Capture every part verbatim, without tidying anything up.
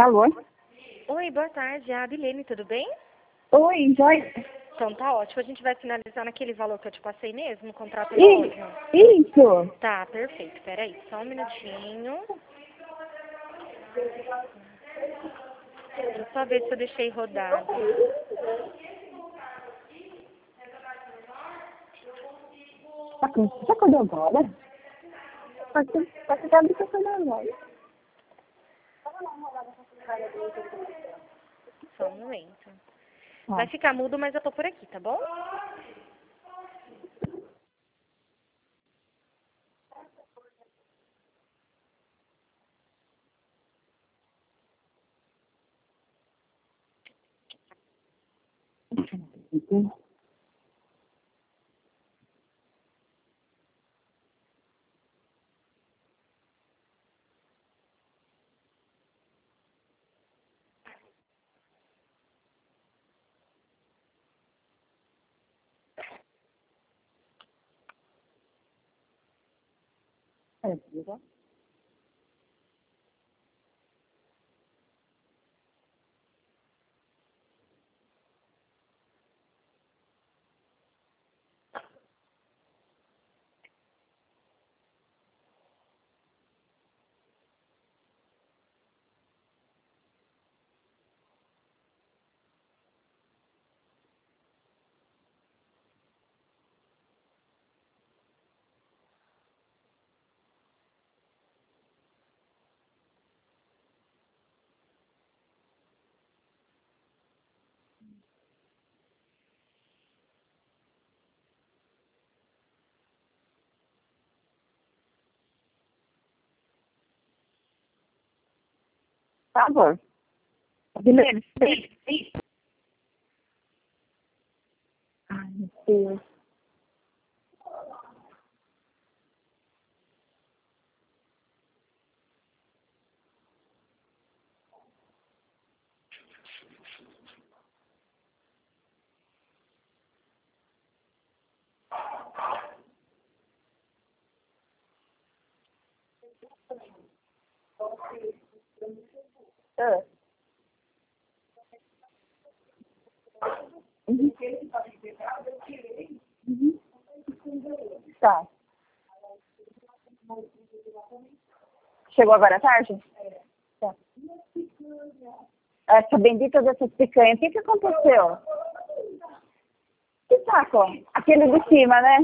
Alô? Oi, boa tarde. É a Adilene, tudo bem? Oi, Joyce. Então tá ótimo. A gente vai finalizar naquele valor que eu te passei mesmo, o contrato é I- ótimo. Isso. Tá, perfeito. Peraí, só um minutinho. Deixa eu só ver se eu deixei rodado. Tá com... Você acordou agora? Pode pode dar pra você acordar agora. Só um momento. Tá. Vai ficar mudo, mas eu tô por aqui, tá bom? Uhum. É, tá. Tá bom. Adilene, sim, sim. Ai, meu Deus. Ah. Uhum. Uhum. Tá. Chegou agora à tarde? Tá. Essa bendita dessas picanhas, o que que aconteceu? Que saco? Aquele de cima, né?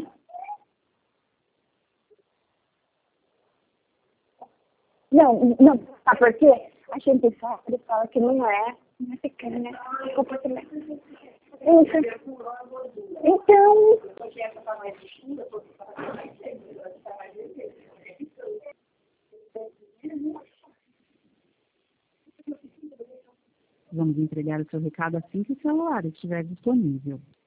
Não, não, sabe por quê? A gente sabe, fala que não é, não é picanha, é comportamento. Isso. Então, Vamos entregar o seu recado assim que o celular estiver disponível.